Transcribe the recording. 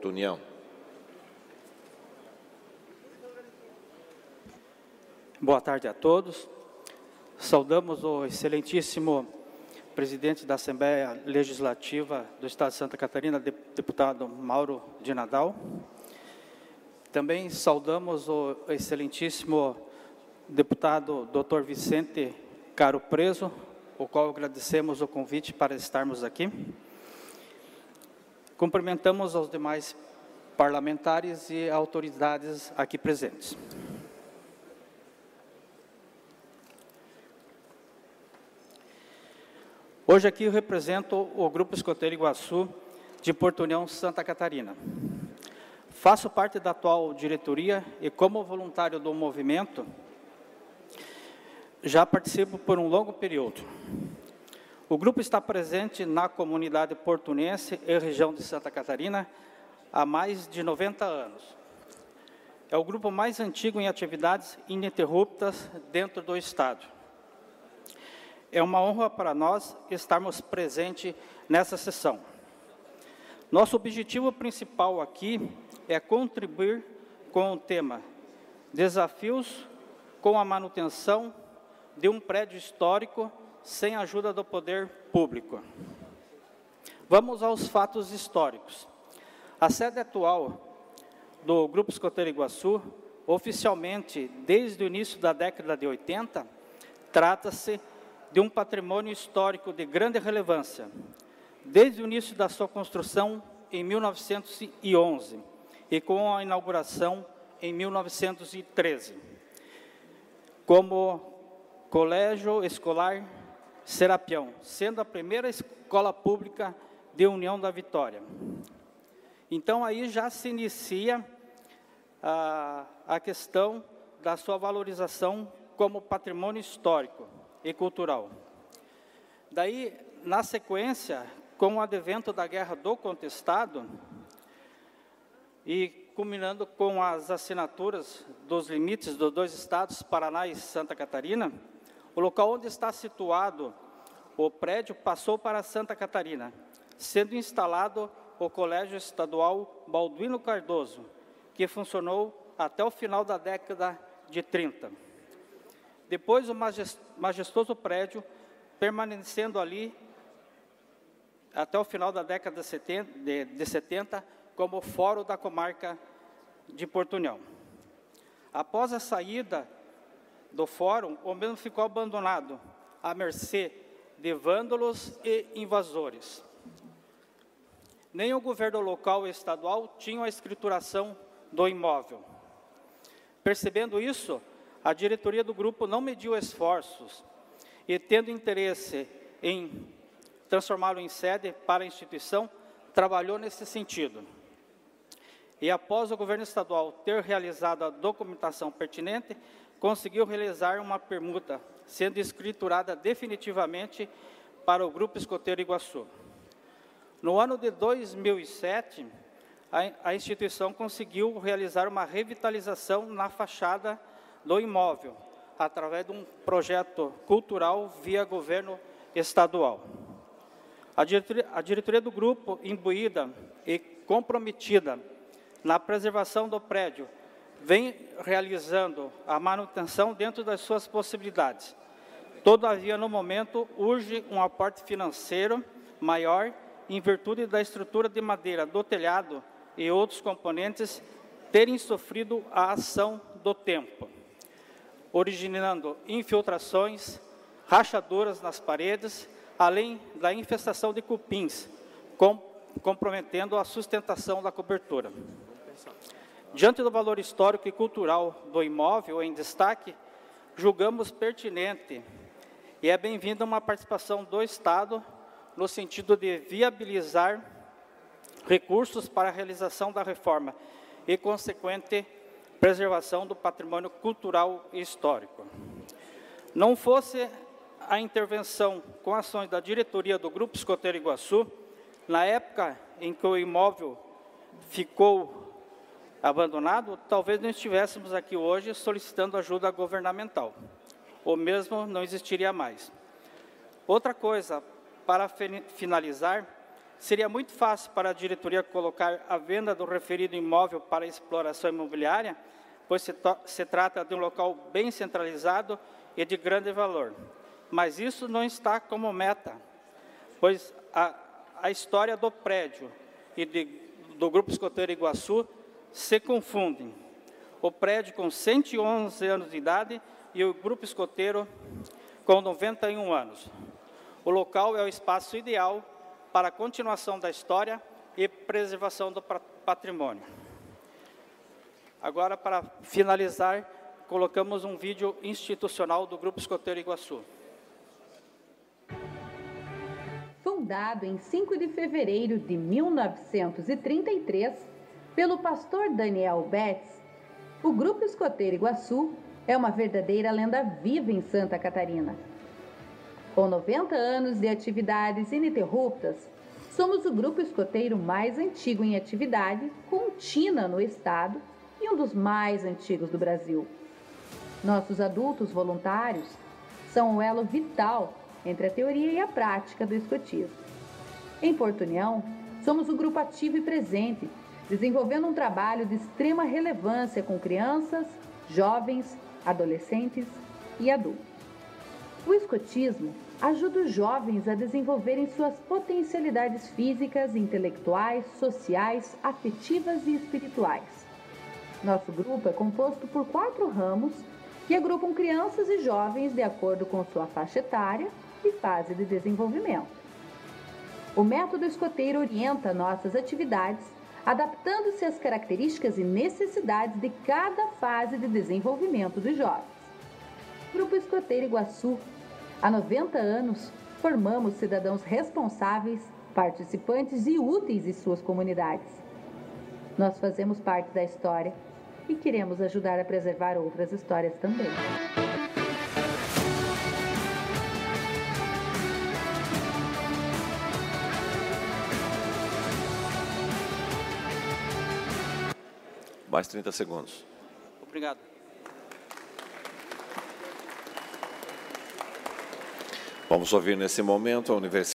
União. Boa tarde a todos. Saudamos o excelentíssimo presidente da Assembleia Legislativa do Estado de Santa Catarina, deputado Mauro de Nadal. Também saudamos o excelentíssimo deputado Dr. Vicente Caro Preso, o qual agradecemos o convite para estarmos aqui. Cumprimentamos aos demais parlamentares e autoridades aqui presentes. Hoje aqui eu represento o Grupo Escoteiro Iguaçu de Porto União, Santa Catarina. Faço parte da atual diretoria e, como voluntário do movimento, já participo por um longo período. O grupo está presente na comunidade portunense e região de Santa Catarina há mais de 90 anos. É o grupo mais antigo em atividades ininterruptas dentro do Estado. É uma honra para nós estarmos presentes nessa sessão. Nosso objetivo principal aqui é contribuir com o tema Desafios com a manutenção de um prédio histórico sem a ajuda do poder público. Vamos aos fatos históricos. A sede atual do Grupo Escoteiro Iguaçu, oficialmente desde o início da década de 80, trata-se de um patrimônio histórico de grande relevância, desde o início da sua construção em 1911 e com a inauguração em 1913, como Colégio Escolar Serapião, sendo a primeira escola pública de União da Vitória. Então, aí já se inicia a questão da sua valorização como patrimônio histórico e cultural. Daí, na sequência, com o advento da Guerra do Contestado e culminando com as assinaturas dos limites dos dois estados, Paraná e Santa Catarina, o local onde está situado o prédio passou para Santa Catarina, sendo instalado o Colégio Estadual Balduino Cardoso, que funcionou até o final da década de 30. Depois, o majestoso prédio, permanecendo ali até o final da década de 70, como Fórum da Comarca de Porto União. Após a saída do Fórum, o mesmo ficou abandonado, à mercê de vândalos e invasores. Nem o governo local e estadual tinham a escrituração do imóvel. Percebendo isso, a diretoria do grupo não mediu esforços e, tendo interesse em transformá-lo em sede para a instituição, trabalhou nesse sentido. E, após o governo estadual ter realizado a documentação pertinente, conseguiu realizar uma permuta, sendo escriturada definitivamente para o Grupo Escoteiro Iguaçu. No ano de 2007, a instituição conseguiu realizar uma revitalização na fachada do imóvel, através de um projeto cultural via governo estadual. A diretoria do grupo, imbuída e comprometida na preservação do prédio, vem realizando a manutenção dentro das suas possibilidades. Todavia, no momento, urge um aporte financeiro maior, em virtude da estrutura de madeira do telhado e outros componentes terem sofrido a ação do tempo, originando infiltrações, rachaduras nas paredes, além da infestação de cupins, comprometendo a sustentação da cobertura. Diante do valor histórico e cultural do imóvel em destaque, julgamos pertinente e é bem-vinda uma participação do Estado no sentido de viabilizar recursos para a realização da reforma e consequente preservação do patrimônio cultural e histórico. Não fosse a intervenção com ações da diretoria do Grupo Escoteiro Iguaçu, na época em que o imóvel ficou abandonado, talvez não estivéssemos aqui hoje solicitando ajuda governamental, ou mesmo não existiria mais. Outra coisa, para finalizar, Seria muito fácil para a diretoria colocar a venda do referido imóvel para exploração imobiliária, pois se trata de um local bem centralizado e de grande valor. Mas isso não está como meta, pois a história do prédio e do Grupo Escoteiro Iguaçu se confundem. O prédio com 111 anos de idade e o Grupo Escoteiro com 91 anos. O local é o espaço ideal para a continuação da história e preservação do patrimônio. Agora, para finalizar, colocamos um vídeo institucional do Grupo Escoteiro Iguaçu. Fundado em 5 de fevereiro de 1933 pelo pastor Daniel Betts, o Grupo Escoteiro Iguaçu é uma verdadeira lenda viva em Santa Catarina. Com 90 anos de atividades ininterruptas, somos o grupo escoteiro mais antigo em atividade contínua no estado e um dos mais antigos do Brasil. Nossos adultos voluntários são o elo vital entre a teoria e a prática do escotismo. Em Porto União, somos um grupo ativo e presente, desenvolvendo um trabalho de extrema relevância com crianças, jovens, adolescentes e adultos. O escotismo ajuda os jovens a desenvolverem suas potencialidades físicas, intelectuais, sociais, afetivas e espirituais. Nosso grupo é composto por 4 ramos que agrupam crianças e jovens de acordo com sua faixa etária e fase de desenvolvimento. O método escoteiro orienta nossas atividades, adaptando-se às características e necessidades de cada fase de desenvolvimento dos jovens. Grupo Escoteiro Iguaçu. Há 90 anos, formamos cidadãos responsáveis, participantes e úteis em suas comunidades. Nós fazemos parte da história e queremos ajudar a preservar outras histórias também. Mais 30 segundos. Obrigado. Vamos ouvir nesse momento a Universidade